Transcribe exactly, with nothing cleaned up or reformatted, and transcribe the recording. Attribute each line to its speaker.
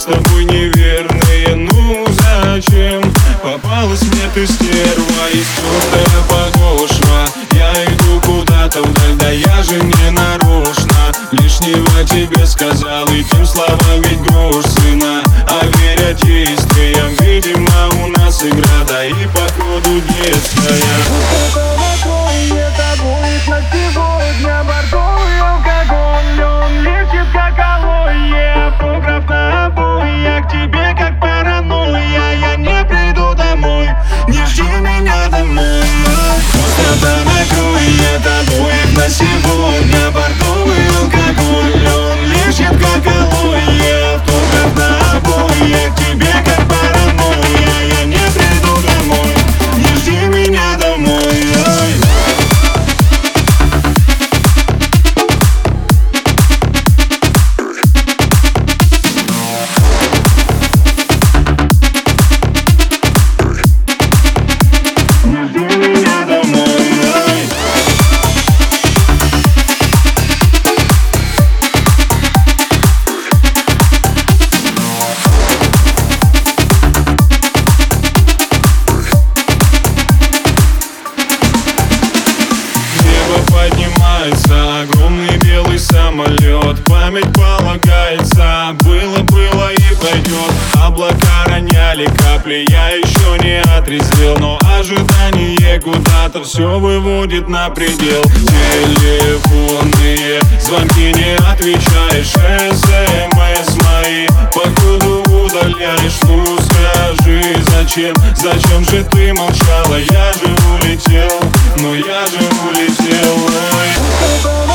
Speaker 1: с тобой неверные. Ну зачем попалась мне ты, стерва, истертая подошва? Я иду куда-то вдаль, да я же не нарочно. Лишнего тебе сказал, и тем словам ведь грош цена. А веря действиям, видимо, у нас игра, да и походу детская.
Speaker 2: Это будет на сегодня бордовый алкоголь. Он лечит как алоэ, автограф на обои. Я к тебе как паранойя, я не приду домой, не жди меня домой. Пустота накрой, это будет на сегодня бордовый алкоголь. Он лечит как алоэ, автограф на обои. Я к тебе как паранойя, я не приду домой, не жди меня домой.
Speaker 1: Поднимается огромный белый самолет. Память полагается, было-было и пойдет. Облака роняли капли, я еще не отрезвел, но ожидание куда-то все выводит на предел. Телефонные звонки не отвечаешь, смс мои походу удаляешь. Ну скажи, зачем, зачем же ты молчала? Я же улетел, но я же улетел. Ой.